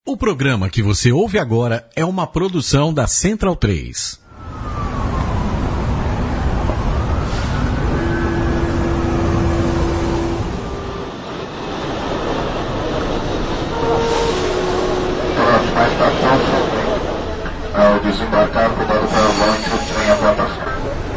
O programa que você ouve agora é uma produção da Central 3. Próxima estação, ao desembarcar, cuidado para o volante, o trem à plataforma.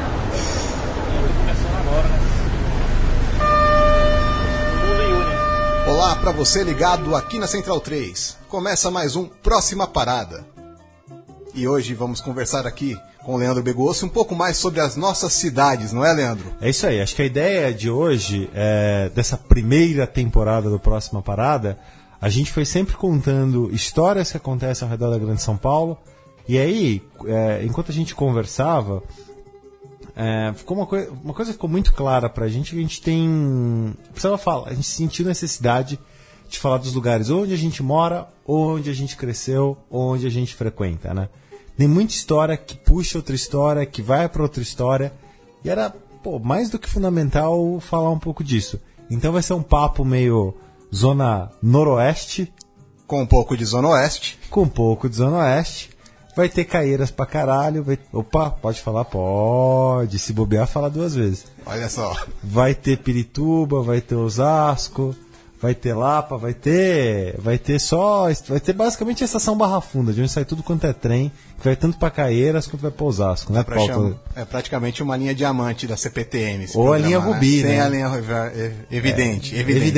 Olá para você ligado aqui na Central 3. Começa mais um Próxima Parada. E hoje vamos conversar aqui com o Leandro Begossi um pouco mais sobre as nossas cidades, não é, Leandro? É isso aí, acho que a ideia de hoje, dessa primeira temporada do Próxima Parada, a gente foi sempre contando histórias que acontecem ao redor da Grande São Paulo. E aí, enquanto a gente conversava, ficou uma coisa ficou muito clara pra gente, que a gente a gente sentiu necessidade de falar dos lugares onde a gente mora, onde a gente cresceu, onde a gente frequenta, né? Tem muita história que puxa outra história, que vai para outra história, e era mais do que fundamental falar um pouco disso. Então vai ser um papo meio zona noroeste, com um pouco de zona oeste. Com um pouco de zona oeste. Vai ter caeiras pra caralho. Opa, pode falar? Pode. Se bobear, fala duas vezes. Olha só. Vai ter Pirituba, vai ter Osasco, vai ter Lapa, vai ter basicamente a estação Barra Funda, de onde sai tudo quanto é trem, que vai tanto pra Caeiras quanto vai pra Osasco, né, Paulo? É praticamente uma linha diamante da CPTM. Ou a linha Rubi, né? Sem a linha evidente.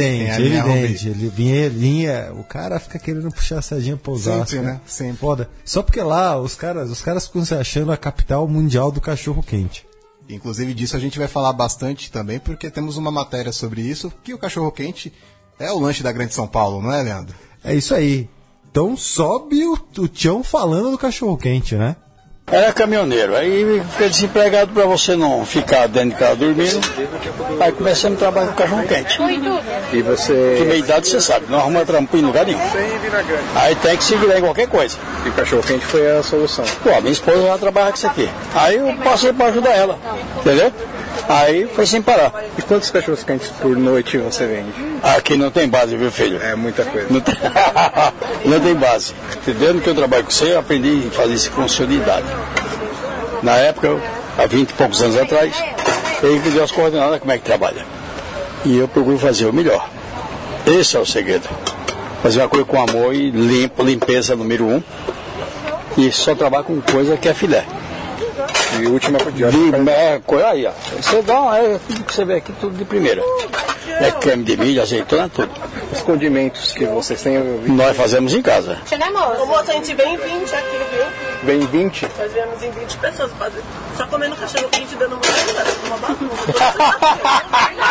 Ele vinha, o cara fica querendo puxar a sardinha pra Osasco. Sempre, né? Sempre. Foda. Só porque lá os caras ficam se achando a capital mundial do cachorro quente. Inclusive disso a gente vai falar bastante também, porque temos uma matéria sobre isso, que o cachorro quente é o lanche da Grande São Paulo, não é, Leandro? É isso aí. Então sobe o Tião falando do cachorro-quente, né? Era caminhoneiro, aí fiquei desempregado para você não ficar dentro de casa dormindo. Aí começamos a trabalhar com cachorro-quente. E você... Que meia idade você sabe, não arruma trampo em lugar nenhum. Aí tem que se virar em qualquer coisa. E o cachorro-quente foi a solução? Pô, a minha esposa já trabalha com isso aqui. Aí eu passei para ajudar ela, entendeu? Aí foi sem parar. E quantos cachorros quentes por noite você vende? Aqui não tem base, viu, filho? É muita coisa. Não tem base. Desde que eu trabalho com você, eu aprendi a fazer isso com solidariedade. Na época, há 20 e poucos anos atrás, ele me deu as coordenadas como é que trabalha. E eu procuro fazer o melhor. Esse é o segredo. Fazer uma coisa com amor e limpeza número 1. E só trabalhar com coisa que é filé. E última aí, ó. Você dá tudo que você vê aqui, tudo de primeira. É creme de milho, azeitona, tudo. Os condimentos que vocês têm, nós fazemos em casa. Ô moço, a gente vem 20 aqui, viu? Vem 20? Nós viemos em 20 pessoas fazer. Só comendo cachorro quente dando uma bagunça.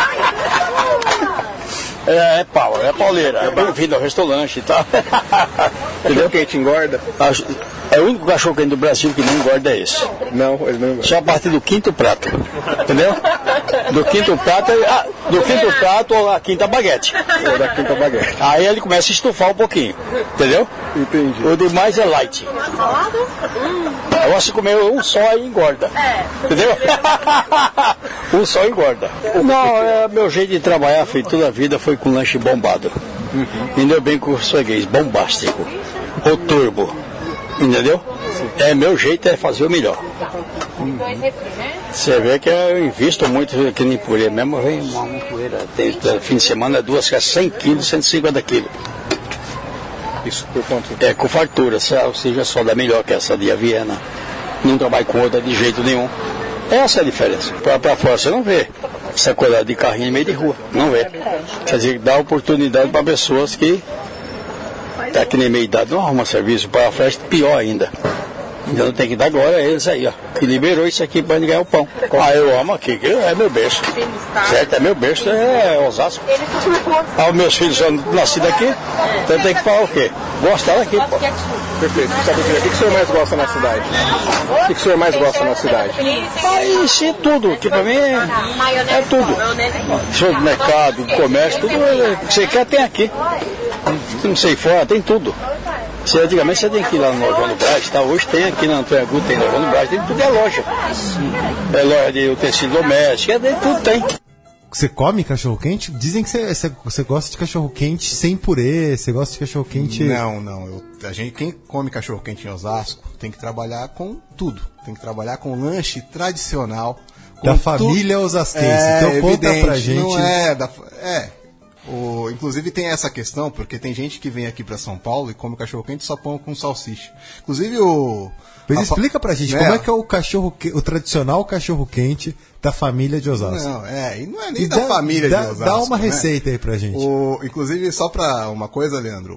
É pauleira. É bem-vindo ao restaurante e tal. Entendeu? Quente engorda? É o único cachorro quente do Brasil que não engorda é esse. Não, ele não engorda. Só a partir do 5º prato. Entendeu? Do 5º prato ou a quinta baguete. Ou da quinta baguete. Aí ele começa a estufar um pouquinho. Entendeu? Entendi. O demais é light. Agora se comer um só aí engorda. Entendeu? Um só engorda. Não, meu jeito de trabalhar, feito toda a vida, foi com lanche bombado. Entendeu? Bem com o freguês, bombástico. Ou turbo. Entendeu? Meu jeito é fazer o melhor. Você vê que eu invisto muito aqui em purê mesmo, vem uma poeira. Tem fim de semana duas que é 100 quilos, 150 quilos. Isso por quanto? Com fartura, ou seja, só dá melhor que essa de Viena. Não trabalho com outra de jeito nenhum. Essa é a diferença. Para fora você não vê essa coisa de carrinho no meio de rua. Não vê. Quer dizer, dá oportunidade para pessoas que tá aqui na meia idade, não arruma serviço para a festa, pior ainda. Então tem que dar glória a eles aí, ó. Que liberou isso aqui para ganhar o pão. Eu amo aqui, que é meu berço. Certo, é meu berço, é Osasco. Os meus filhos são nascidos aqui, então tem que falar o quê? Gostar daqui, pô. Perfeito. O que o senhor mais gosta na cidade? O que o senhor mais gosta na cidade? Aí sim, tudo, que para mim é tudo. Supermercado, comércio, tudo que você quer tem aqui. Não sei fora, tem tudo. Antigamente você tem que ir lá no Lojão do Brás, tá? Hoje tem aqui na Antônio Agudo, tem Lojão do Brás, tem tudo é loja. É loja de utensílio doméstico, tudo tem. Você come cachorro-quente? Dizem que você gosta de cachorro-quente sem purê, você gosta de cachorro-quente... Não. Quem come cachorro-quente em Osasco tem que trabalhar com tudo. Tem que trabalhar com lanche tradicional. Da família osasquense. Então conta evidente, pra gente... Não inclusive tem essa questão, porque tem gente que vem aqui pra São Paulo e come cachorro-quente só pão com salsicha. Inclusive Mas explica pra gente, como é que é o tradicional cachorro-quente da família de Osasco? E não é nem da família de Osasco. Dá uma receita aí pra gente. Inclusive, só pra uma coisa, Leandro,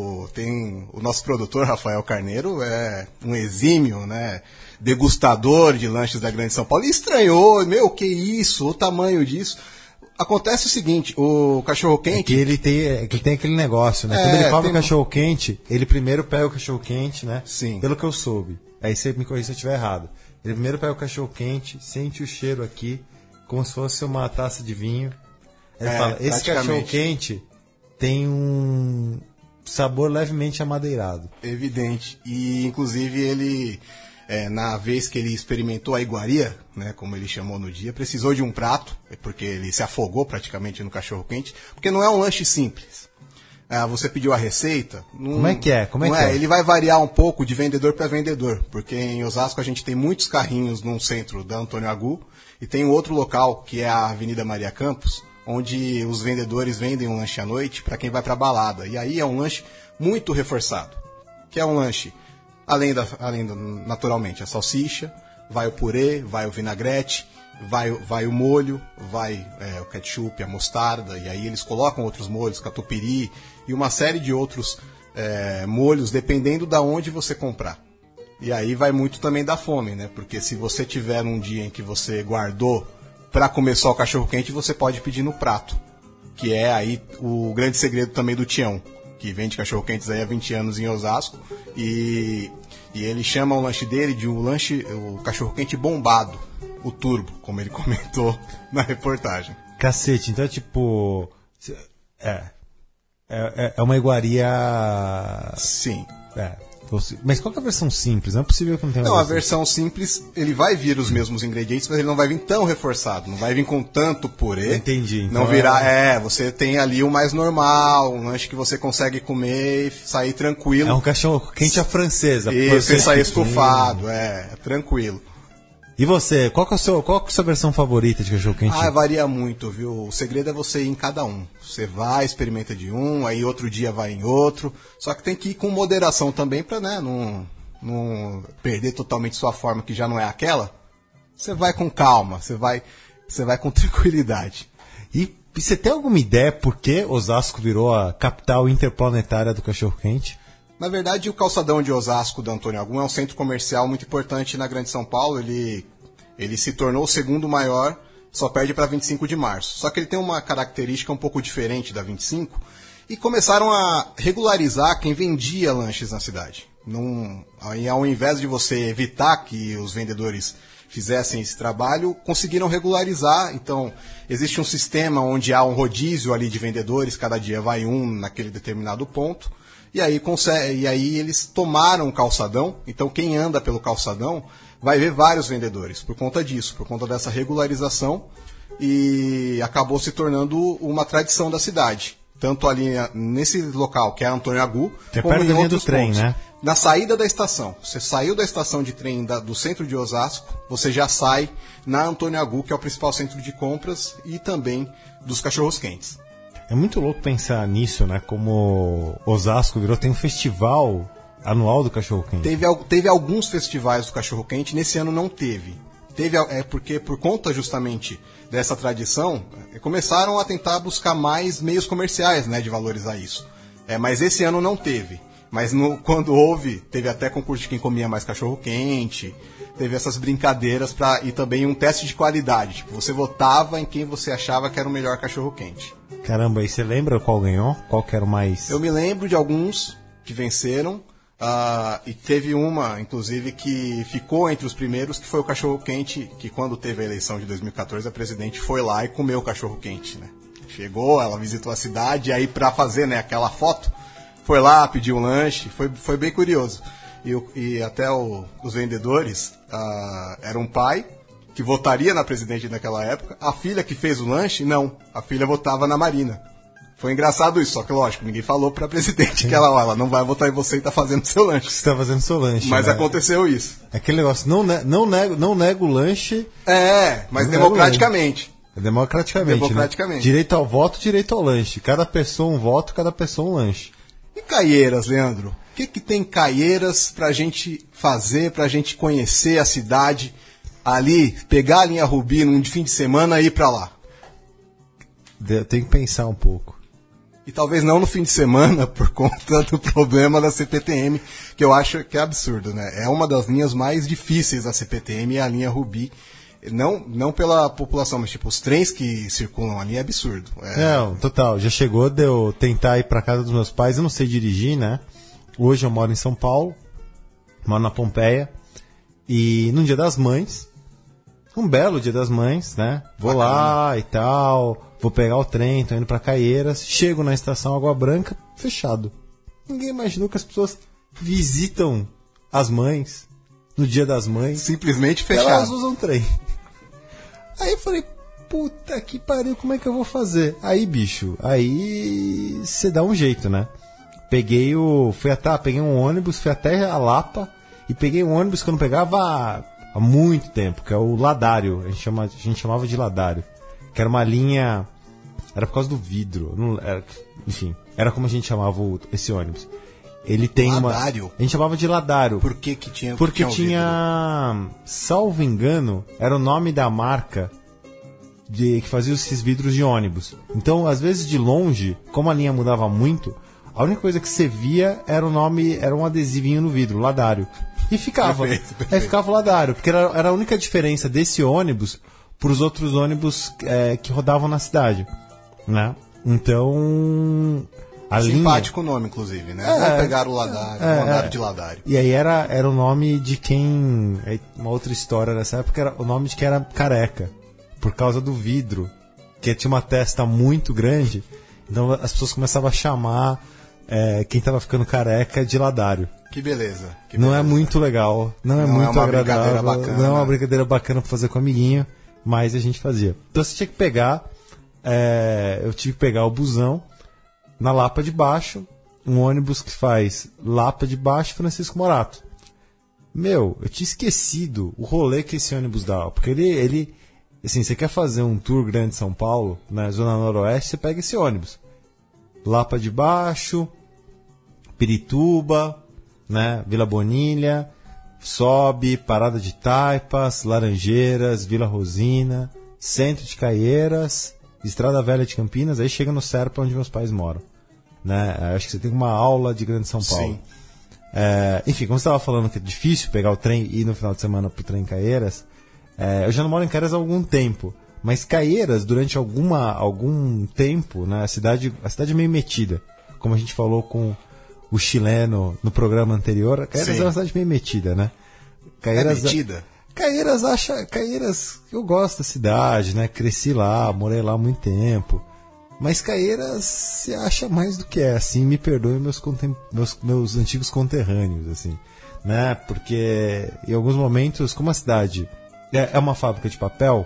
tem o nosso produtor, Rafael Carneiro, é um exímio, né, degustador de lanches da Grande São Paulo, e estranhou, que isso, o tamanho disso. Acontece o seguinte, o cachorro-quente... que ele tem aquele negócio, né? Quando ele come o cachorro-quente, ele primeiro pega o cachorro-quente, né? Sim. Pelo que eu soube. Aí você me corrija se eu estiver errado. Ele primeiro pega o cachorro-quente, sente o cheiro aqui, como se fosse uma taça de vinho. Ele fala, esse cachorro-quente tem um sabor levemente amadeirado. Evidente. E, inclusive, ele... na vez que ele experimentou a iguaria, né, como ele chamou no dia, precisou de um prato, porque ele se afogou praticamente no cachorro-quente, porque não é um lanche simples. Você pediu a receita... Como é que é? Ele vai variar um pouco de vendedor para vendedor, porque em Osasco a gente tem muitos carrinhos no centro da Antônio Agu, e tem um outro local, que é a Avenida Maria Campos, onde os vendedores vendem um lanche à noite para quem vai para balada. E aí é um lanche muito reforçado, que é um lanche... Além naturalmente, a salsicha, vai o purê, vai o vinagrete, vai o molho, vai o ketchup, a mostarda, e aí eles colocam outros molhos, catupiry e uma série de outros molhos, dependendo da onde você comprar. E aí vai muito também da fome, né? Porque se você tiver um dia em que você guardou para comer só o cachorro-quente, você pode pedir no prato, que é aí o grande segredo também do Tião, que vende cachorro-quentes aí há 20 anos em Osasco, e ele chama o lanche dele de o cachorro-quente bombado, o turbo, como ele comentou na reportagem. Cacete, então é tipo... É uma iguaria... Sim. Mas qual que é a versão simples? Não é possível que não tenha a versão simples, ele vai vir os mesmos ingredientes, mas ele não vai vir tão reforçado, não vai vir com tanto purê. Entendi. Então não virá, você tem ali o mais normal, um lanche que você consegue comer e sair tranquilo. É um cachorro quente à francesa. E você sair estufado, é tranquilo. E você, qual que é a sua versão favorita de cachorro-quente? Varia muito, viu? O segredo é você ir em cada um. Você vai, experimenta de um, aí outro dia vai em outro. Só que tem que ir com moderação também pra, né, não perder totalmente sua forma, que já não é aquela. Você vai com calma, você vai com tranquilidade. E você tem alguma ideia por que Osasco virou a capital interplanetária do cachorro-quente? Na verdade, o calçadão de Osasco da Antônio Agu é um centro comercial muito importante na Grande São Paulo. Ele se tornou o segundo maior, só perde para 25 de março. Só que ele tem uma característica um pouco diferente da 25, e começaram a regularizar quem vendia lanches na cidade. Aí, ao invés de você evitar que os vendedores fizessem esse trabalho, conseguiram regularizar. Então, existe um sistema onde há um rodízio ali de vendedores, cada dia vai um naquele determinado ponto. E aí eles tomaram o calçadão, então quem anda pelo calçadão vai ver vários vendedores por conta disso, por conta dessa regularização, e acabou se tornando uma tradição da cidade. Tanto ali nesse local, que é Antônio Agu, como em outros pontos. Né? Na saída da estação, você saiu da estação de trem do centro de Osasco, você já sai na Antônio Agu, que é o principal centro de compras e também dos cachorros-quentes. É muito louco pensar nisso, né? Como Osasco tem um festival anual do cachorro-quente. Teve alguns festivais do cachorro-quente, nesse ano não teve. Porque por conta justamente dessa tradição, começaram a tentar buscar mais meios comerciais, né, de valorizar isso. Mas esse ano não teve. Mas quando houve, teve até concurso de quem comia mais cachorro-quente, teve essas brincadeiras e também um teste de qualidade. Tipo, você votava em quem você achava que era o melhor cachorro-quente. Caramba, e você lembra qual ganhou? Qual que era o mais... Eu me lembro de alguns que venceram, e teve uma, inclusive, que ficou entre os primeiros, que foi o cachorro-quente, que quando teve a eleição de 2014, a presidente foi lá e comeu o cachorro-quente, né? Chegou, ela visitou a cidade, e aí pra fazer, né, aquela foto, foi lá, pediu um lanche, foi bem curioso. E até os vendedores, era um pai que votaria na presidente naquela época. A filha que fez o lanche, não. A filha votava na Marina. Foi engraçado isso, só que lógico, ninguém falou pra presidente que ela não vai votar em você e tá fazendo seu lanche. Você tá fazendo seu lanche. Mas né? aconteceu isso. Aquele negócio, não nego o lanche. Mas Não democraticamente. Democraticamente. Né? Direito ao voto, direito ao lanche. Cada pessoa um voto, cada pessoa um lanche. E Caieiras, Leandro? O que tem Caieiras pra gente fazer, pra gente conhecer a cidade ali, pegar a linha Rubi num fim de semana e ir pra lá? Eu tenho que pensar um pouco. E talvez não no fim de semana, por conta do problema da CPTM, que eu acho que é absurdo, né? É uma das linhas mais difíceis da CPTM, é a linha Rubi. Não pela população, mas tipo, os trens que circulam ali é absurdo. Não, total. Já chegou de eu tentar ir pra casa dos meus pais, eu não sei dirigir, né? Hoje eu moro em São Paulo, moro na Pompeia, e no Dia das Mães, um belo Dia das Mães, né? Vou lá e tal, vou pegar o trem, tô indo pra Caieiras, chego na estação Água Branca, fechado. Ninguém imaginou que as pessoas visitam as mães no Dia das Mães. Simplesmente fechado. Elas usam trem. Aí eu falei, puta que pariu, como é que eu vou fazer? Aí, bicho, aí você dá um jeito, né? Peguei um ônibus, fui até a Lapa e peguei um ônibus que eu não pegava há muito tempo, que é o Ladário, a gente chamava de Ladário, que era uma linha, era por causa do vidro, enfim, era como a gente chamava esse ônibus. Ele tem Ladário? A gente chamava de Ladário. Por que tinha? Porque tinha, salvo engano, era o nome da marca que fazia esses vidros de ônibus. Então, às vezes de longe, como a linha mudava muito, a única coisa que você via era o nome, era um adesivinho no vidro, Ladário. E ficava. Perfeito. Aí ficava o Ladário, porque era a única diferença desse ônibus para os outros ônibus que rodavam na cidade, né? Então, a simpático linha... nome, inclusive, né? Vamos pegar o Ladário, o Ladário de Ladário. E aí era o nome de quem... Uma outra história nessa época, era o nome de quem era careca, por causa do vidro, que tinha uma testa muito grande, então as pessoas começavam a chamar quem estava ficando careca de Ladário. Que beleza. Não é muito legal, não é muito agradável, bacana, não é uma brincadeira bacana pra fazer com amiguinho, mas a gente fazia. Então você tinha que pegar, eu tive que pegar o busão na Lapa de Baixo, um ônibus que faz Lapa de Baixo, Francisco Morato. Eu tinha esquecido o rolê que esse ônibus dá, porque ele assim, você quer fazer um tour grande de São Paulo, na Zona Noroeste, você pega esse ônibus. Lapa de Baixo, Pirituba, né, Vila Bonilha, sobe, Parada de Taipas, Laranjeiras, Vila Rosina, Centro de Caieiras, Estrada Velha de Campinas, aí chega no Serpa, onde meus pais moram, né? Acho que você tem uma aula de Grande São Paulo. Sim. Enfim, como você estava falando que é difícil pegar o trem e ir no final de semana pro trem Caieiras, eu já não moro em Caieiras há algum tempo, mas Caieiras, durante algum tempo, né, a cidade é meio metida, como a gente falou com o chileno no programa anterior. Caieiras é uma cidade meio metida, né? Caieiras, metida? Caieiras, eu gosto da cidade, né? Cresci lá, morei lá há muito tempo. Mas Caieiras se acha mais do que é, assim, me perdoem meus antigos conterrâneos, assim, né? Porque em alguns momentos, como a cidade é uma fábrica de papel,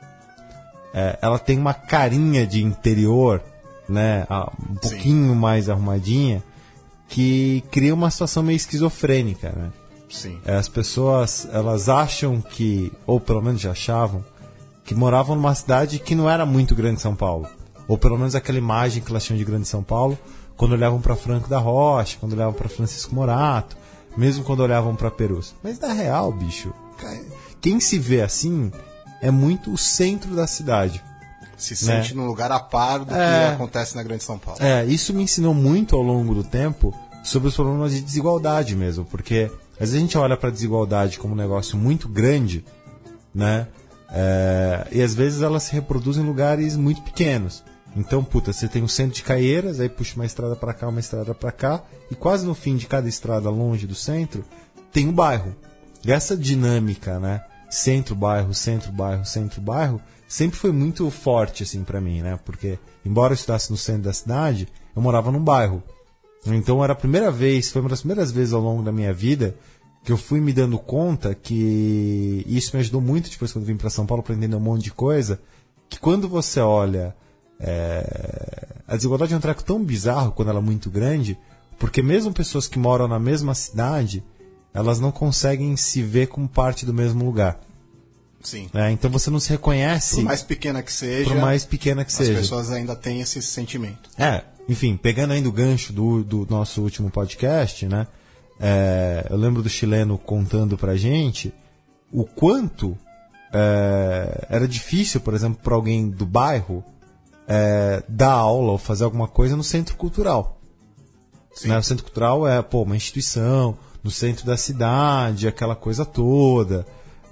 ela tem uma carinha de interior, né? Um pouquinho mais arrumadinha, que cria uma situação meio esquizofrênica, né? Sim. As pessoas, elas acham que, ou pelo menos já achavam, que moravam numa cidade que não era muito grande São Paulo. Ou pelo menos aquela imagem que elas tinham de grande São Paulo, quando olhavam para Franco da Rocha, quando olhavam para Francisco Morato, mesmo quando olhavam para Perus. Mas na real, bicho, quem se vê assim é muito o centro da cidade. Se sente num lugar a par do que acontece na Grande São Paulo. Isso me ensinou muito ao longo do tempo sobre os problemas de desigualdade mesmo, porque às vezes a gente olha para a desigualdade como um negócio muito grande, né? E às vezes elas se reproduzem em lugares muito pequenos. Então, você tem um centro de Caieiras, aí puxa uma estrada para cá, uma estrada para cá, e quase no fim de cada estrada longe do centro, tem um bairro. E essa dinâmica, né? Centro-bairro, centro-bairro, centro-bairro, sempre foi muito forte, assim, para mim, né? Porque, embora eu estudasse no centro da cidade, eu morava num bairro. Então, foi uma das primeiras vezes ao longo da minha vida que eu fui me dando conta que isso me ajudou muito depois quando eu vim para São Paulo para entender um monte de coisa, que quando você olha a desigualdade é um treco tão bizarro quando ela é muito grande, porque mesmo pessoas que moram na mesma cidade, elas não conseguem se ver como parte do mesmo lugar. Sim. Então você não se reconhece. Por mais pequena que seja, as pessoas ainda têm esse sentimento. Enfim, pegando ainda o gancho do nosso último podcast, né? Eu lembro do chileno contando pra gente o quanto era difícil, por exemplo, para alguém do bairro dar aula ou fazer alguma coisa no centro cultural. Né? O centro cultural é uma instituição no centro da cidade, aquela coisa toda.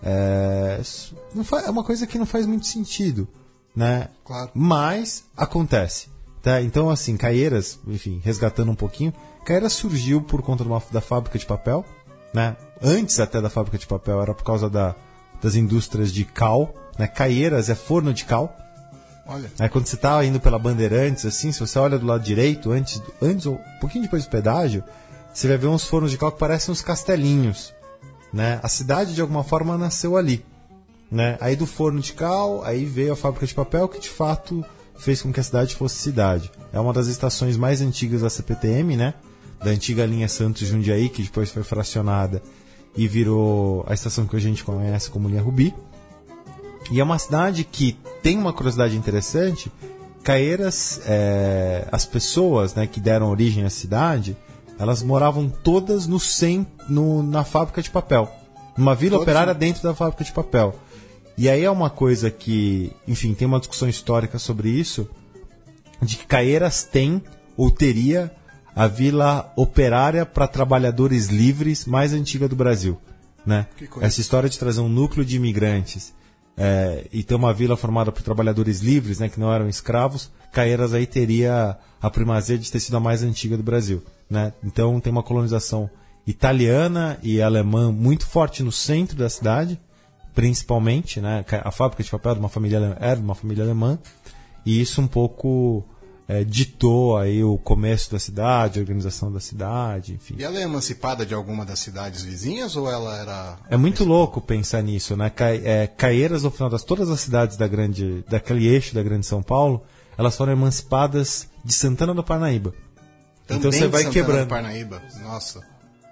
É uma coisa que não faz muito sentido, né? Claro. Mas acontece, tá? Então, assim, Caieiras, enfim, resgatando um pouquinho, Caieiras surgiu por conta da fábrica de papel, né? Antes até da fábrica de papel era por causa das indústrias de cal, né? Caieiras é forno de cal. Olha. Quando você está indo pela Bandeirantes, assim, se você olha do lado direito, antes ou um pouquinho depois do pedágio, você vai ver uns fornos de cal que parecem uns castelinhos. Né? A cidade, de alguma forma, nasceu ali. Né? Aí do forno de cal, aí veio a fábrica de papel, que de fato fez com que a cidade fosse cidade. É uma das estações mais antigas da CPTM, né? Da antiga linha Santos-Jundiaí, que depois foi fracionada e virou a estação que hoje a gente conhece como linha Rubi. E é uma cidade que tem uma curiosidade interessante. Caieiras, as pessoas, né, que deram origem à cidade, elas moravam todas na fábrica de papel. Numa vila operária dentro da fábrica de papel. E aí é uma coisa que, enfim, tem uma discussão histórica sobre isso, de que Caieiras tem ou teria a vila operária para trabalhadores livres mais antiga do Brasil. Né? Essa história de trazer um núcleo de imigrantes e ter uma vila formada por trabalhadores livres, né, que não eram escravos, Caieiras aí teria a primazia de ter sido a mais antiga do Brasil. Né? Então tem uma colonização italiana e alemã muito forte no centro da cidade, principalmente, né? A fábrica de papel era de uma família alemã, e isso um pouco ditou aí o comércio da cidade, a organização da cidade, enfim. E ela é emancipada de alguma das cidades vizinhas ou ela era... É muito louco pensar nisso, né? Caieiras, no final todas as cidades daquele eixo da Grande São Paulo, elas foram emancipadas de Santana do Parnaíba. Também então você vai Santana quebrando. Do Parnaíba. Nossa.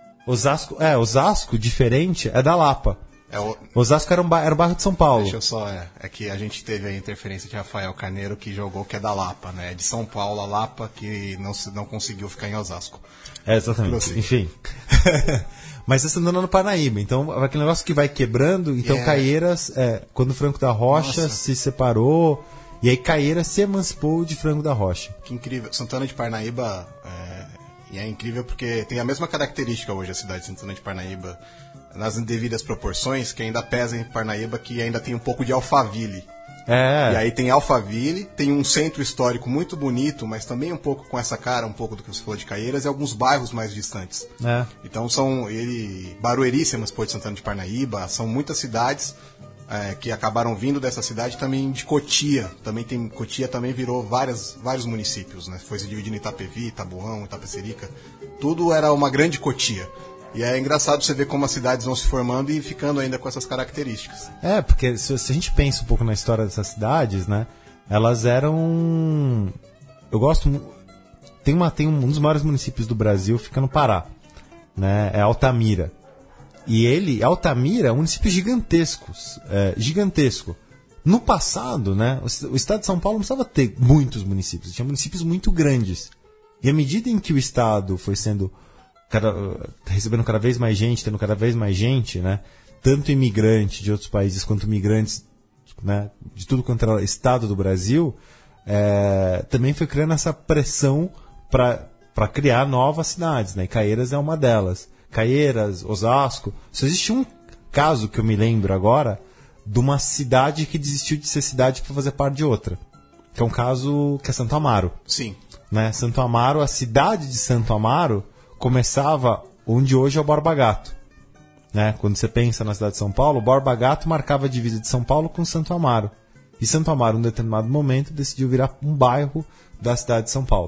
Osasco, diferente, é da Lapa. Osasco era o bairro de São Paulo. Deixa eu só, é que a gente teve a interferência de Rafael Carneiro, que jogou que é da Lapa, né? É de São Paulo a Lapa, que não conseguiu ficar em Osasco. Exatamente, enfim. Mas é Santana do Parnaíba, então aquele negócio que vai quebrando, então Caieiras, quando o Franco da Rocha se separou, e aí Caieiras se emancipou de Franco da Rocha. Que incrível, Santana de Parnaíba é incrível porque tem a mesma característica hoje a cidade de Santana de Parnaíba, nas devidas proporções, que ainda pesa em Parnaíba, que ainda tem um pouco de Alphaville. E aí tem Alphaville, tem um centro histórico muito bonito, mas também um pouco com essa cara, um pouco do que você falou de Caieiras, e alguns bairros mais distantes. Então Barueri se emancipou de Santana de Parnaíba, são muitas cidades que acabaram vindo dessa cidade, também de Cotia. Cotia também virou vários municípios, né? Foi se dividindo em Itapevi, Itabuão, Itapecerica. Tudo era uma grande Cotia. E é engraçado você ver como as cidades vão se formando e ficando ainda com essas características. Porque se a gente pensa um pouco na história dessas cidades, né? Elas eram... Eu gosto... Tem um dos maiores municípios do Brasil, fica no Pará, né? É Altamira. E Altamira é um município gigantesco. No passado, né, o estado de São Paulo não precisava ter muitos municípios, tinha municípios muito grandes. E à medida em que o estado foi recebendo cada vez mais gente, tendo cada vez mais gente, né, tanto imigrante de outros países quanto imigrantes, né, de tudo quanto era estado do Brasil, também foi criando essa pressão para criar novas cidades, né, e Caieiras é uma delas. Caieiras, Osasco. Só existe um caso que eu me lembro agora de uma cidade que desistiu de ser cidade para fazer parte de outra. Que é um caso que é Santo Amaro. Sim. Né? Santo Amaro, a cidade de Santo Amaro começava onde hoje é o Borba Gato. Né? Quando você pensa na cidade de São Paulo, o Borba Gato marcava a divisa de São Paulo com Santo Amaro. E Santo Amaro, em um determinado momento, decidiu virar um bairro da cidade de São Paulo.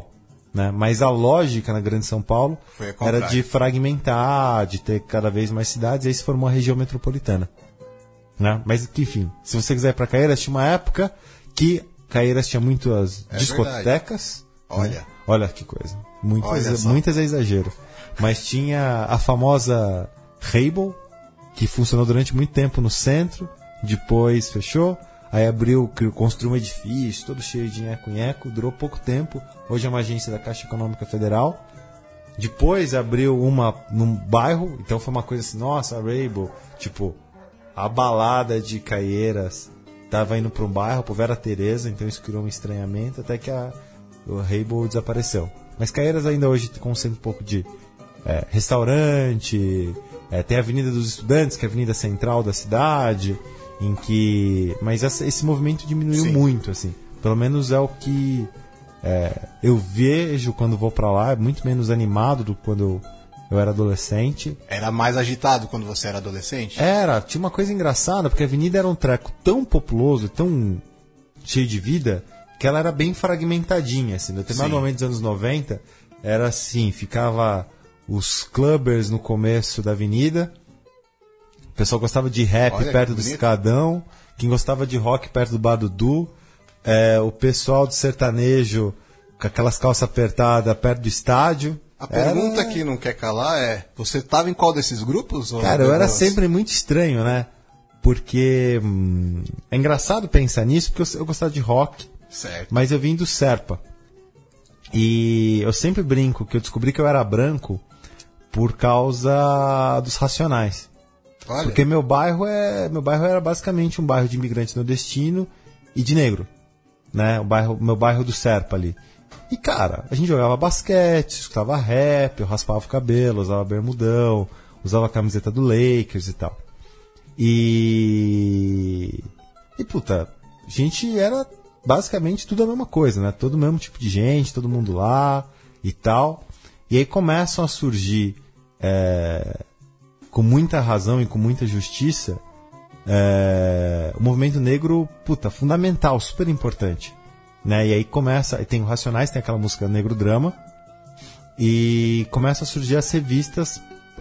né? Mas a lógica na Grande São Paulo Foi a era contrária. de fragmentar, de ter cada vez mais cidades, e aí se formou a região metropolitana. Né? Mas, enfim, se você quiser ir para Caieiras, tinha uma época que Caieiras tinha muitas discotecas. Olha. Olha que coisa. Olha só. Muitas é exagero. Mas tinha a famosa Reibol, que funcionou durante muito tempo no centro, depois fechou, aí construiu um edifício todo cheio de nheco-nheco, durou pouco tempo, hoje é uma agência da Caixa Econômica Federal. Depois abriu uma num bairro, então foi uma coisa assim, nossa, a Reibol, tipo, a balada de Caieiras tava indo para um bairro, pro Vera Teresa, então isso criou um estranhamento, até que o Reibol desapareceu. Mas Caieiras ainda hoje concentra um pouco de restaurante, tem a Avenida dos Estudantes, que é a avenida central da cidade, em que... Mas esse movimento diminuiu Sim. muito, assim. Pelo menos é o que eu vejo quando vou para lá, é muito menos animado do que quando eu era adolescente. Era mais agitado quando você era adolescente? Tinha uma coisa engraçada, porque a avenida era um treco tão populoso, tão cheio de vida, que ela era bem fragmentadinha, assim. No determinado Sim. momento dos anos 90, era assim, ficava os clubbers no começo da avenida, o pessoal gostava de rap Olha, perto que do bonito. Escadão, quem gostava de rock perto do Bar Dudu, o pessoal do sertanejo com aquelas calças apertadas perto do estádio. A pergunta que não quer calar é, você estava em qual desses grupos? Ou Cara, eu era Deus? sempre muito estranho, né? Porque é engraçado pensar nisso, porque eu gostava de rock, Certo. mas eu vim do Serpa. E eu sempre brinco que eu descobri que eu era branco por causa dos Racionais. Olha, Porque meu bairro era basicamente um bairro de imigrante nordestino e de negro, né? Meu bairro do Serpa ali. E cara, a gente jogava basquete, escutava rap, eu raspava o cabelo, usava bermudão, usava a camiseta do Lakers e tal. E puta, a gente era basicamente tudo a mesma coisa, né? Todo o mesmo tipo de gente, todo mundo lá e tal. E aí começam a surgir, com muita razão e com muita justiça, o movimento negro, puta, fundamental, super importante. Né? E aí tem o Racionais, tem aquela música Negro Drama, e começa a surgir as revistas,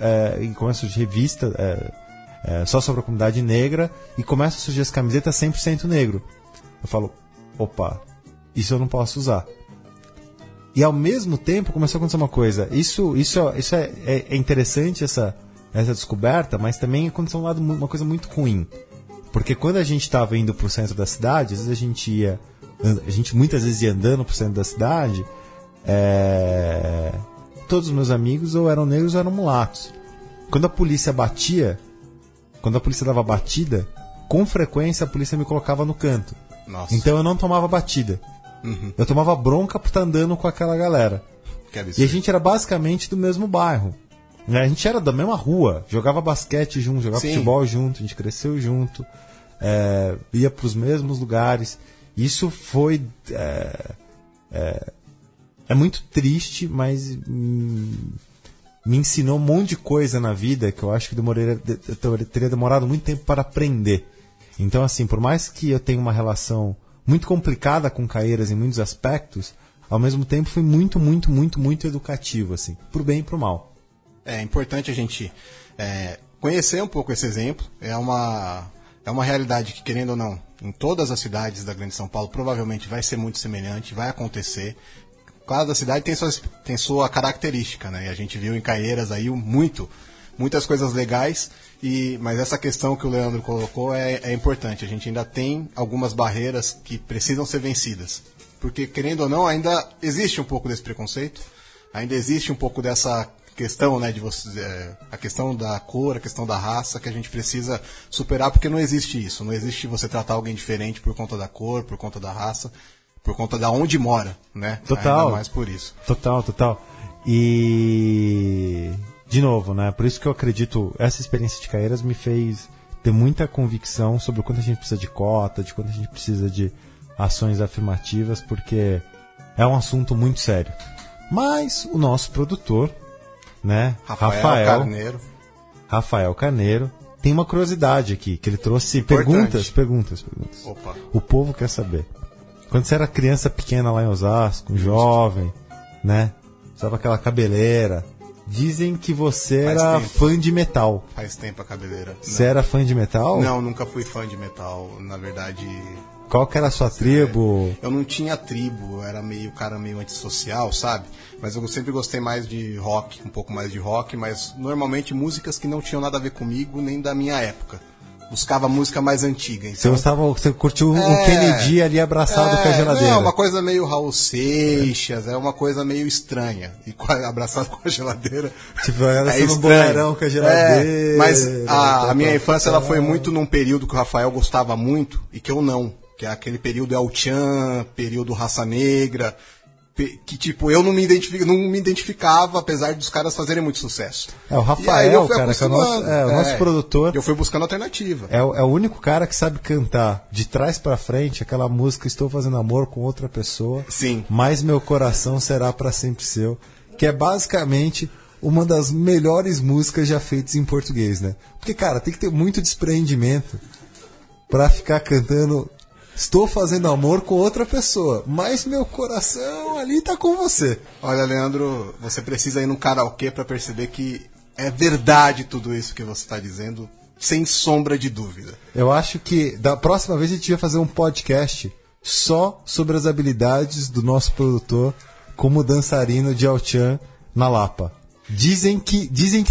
só sobre a comunidade negra, e começa a surgir as camisetas 100% negro. Eu falo, opa, isso eu não posso usar. E ao mesmo tempo começou a acontecer uma coisa, isso é interessante, essa descoberta, mas também aconteceu uma coisa muito ruim. Porque quando a gente estava indo pro centro da cidade, às vezes a gente muitas vezes ia andando pro centro da cidade, todos os meus amigos ou eram negros ou eram mulatos. Quando a polícia dava batida, com frequência a polícia me colocava no canto. Nossa. Então eu não tomava batida. Uhum. Eu tomava bronca por estar andando com aquela galera. Que absurdo. E a gente era basicamente do mesmo bairro. A gente era da mesma rua, jogava basquete junto, jogava Sim. futebol junto, a gente cresceu junto, ia para os mesmos lugares. Isso foi... É muito triste, mas me ensinou um monte de coisa na vida que eu acho que eu teria demorado muito tempo para aprender. Então, assim, por mais que eu tenha uma relação muito complicada com Caieiras em muitos aspectos, ao mesmo tempo foi muito, muito, muito, muito educativo, assim, pro bem e pro mal. É importante a gente conhecer um pouco esse exemplo. É uma realidade que, querendo ou não, em todas as cidades da Grande São Paulo, provavelmente vai ser muito semelhante, vai acontecer. Cada cidade tem sua característica, né? E a gente viu em Caieiras aí muitas coisas legais, mas essa questão que o Leandro colocou é importante. A gente ainda tem algumas barreiras que precisam ser vencidas. Porque, querendo ou não, ainda existe um pouco desse preconceito, ainda existe um pouco dessa questão, né, a questão da cor, a questão da raça, que a gente precisa superar, porque não existe isso. Não existe você tratar alguém diferente por conta da cor, por conta da raça, por conta de onde mora, né? Total. Ainda mais por isso. Total. E, de novo, né, por isso que eu acredito, essa experiência de Caieiras me fez ter muita convicção sobre o quanto a gente precisa de cota, de quanto a gente precisa de ações afirmativas, porque é um assunto muito sério. Mas o nosso produtor, né, Rafael Carneiro, tem uma curiosidade aqui, que ele trouxe perguntas. Opa. O povo quer saber. Quando você era criança pequena lá em Osasco, jovem, né? Usava aquela cabeleira. Dizem que você era fã de metal. Faz tempo a cabeleira. Você era fã de metal? Não, nunca fui fã de metal. Na verdade... Qual que era a sua tribo? Eu não tinha tribo, eu era meio antissocial, sabe? Mas eu sempre gostei mais de rock, um pouco mais de rock, mas normalmente músicas que não tinham nada a ver comigo, nem da minha época. Buscava música mais antiga. Então... Você curtiu o Kennedy ali abraçado com a geladeira? Não, uma coisa meio Raul Seixas, é uma coisa meio estranha. E abraçado com a geladeira. Tipo, era no boleirão com a geladeira. Mas a minha infância ela foi muito num período que o Rafael gostava muito e que eu não. Que é aquele período El Chan, período Raça Negra, que tipo, eu não me identificava, apesar dos caras fazerem muito sucesso. O Rafael, cara, que é o nosso produtor. Eu fui buscando alternativa. É o único cara que sabe cantar de trás pra frente aquela música Estou Fazendo Amor com Outra Pessoa. Sim. Mas Meu Coração Será Pra Sempre Seu, que é basicamente uma das melhores músicas já feitas em português, né? Porque, cara, tem que ter muito desprendimento pra ficar cantando Estou fazendo amor com outra pessoa, mas meu coração ali tá com você. Olha, Leandro, você precisa ir num karaokê para perceber que é verdade tudo isso que você está dizendo, sem sombra de dúvida. Eu acho que da próxima vez a gente vai fazer um podcast só sobre as habilidades do nosso produtor como dançarino de El Chan na Lapa. Dizem que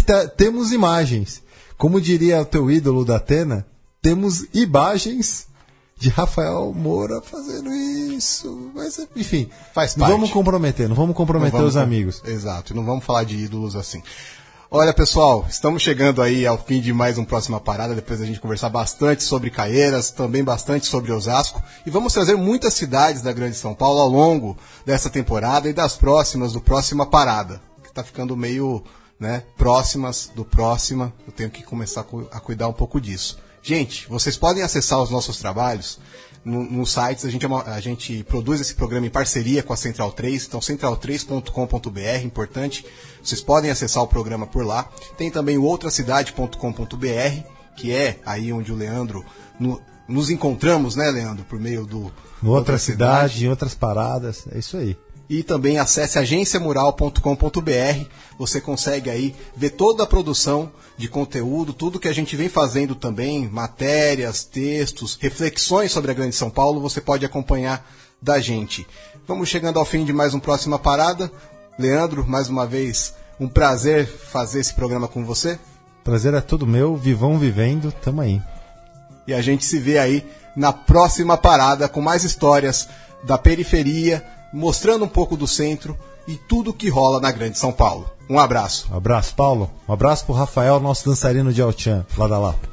temos imagens. Como diria o teu ídolo da Atena, temos imagens de Rafael Moura fazendo isso. Mas, enfim, faz parte. Não vamos comprometer os amigos. Exato, e não vamos falar de ídolos assim. Olha, pessoal, estamos chegando aí ao fim de mais um Próxima Parada, depois da gente conversar bastante sobre Caieiras, também bastante sobre Osasco, e vamos trazer muitas cidades da Grande São Paulo ao longo dessa temporada e das próximas, do Próxima Parada, que está ficando meio, né, próximas do Próxima, eu tenho que começar a cuidar um pouco disso. Gente, vocês podem acessar os nossos trabalhos nos sites, a gente produz esse programa em parceria com a Central 3, então central3.com.br, importante, vocês podem acessar o programa por lá. Tem também o outracidade.com.br, que é aí onde o Leandro, nos encontramos, né, Leandro, por meio do... Outra cidade, em outras paradas, é isso aí. E também acesse agenciamural.com.br, você consegue aí ver toda a produção de conteúdo, tudo que a gente vem fazendo também, matérias, textos, reflexões sobre a Grande São Paulo, você pode acompanhar da gente. Vamos chegando ao fim de mais um Próxima Parada. Leandro, mais uma vez, um prazer fazer esse programa com você. Prazer é todo meu, vivão vivendo, tamo aí. E a gente se vê aí na próxima parada com mais histórias da periferia, mostrando um pouco do centro e tudo que rola na Grande São Paulo. Um abraço. Um abraço, Paulo. Um abraço pro Rafael, nosso dançarino de El Chan, lá da Lapa.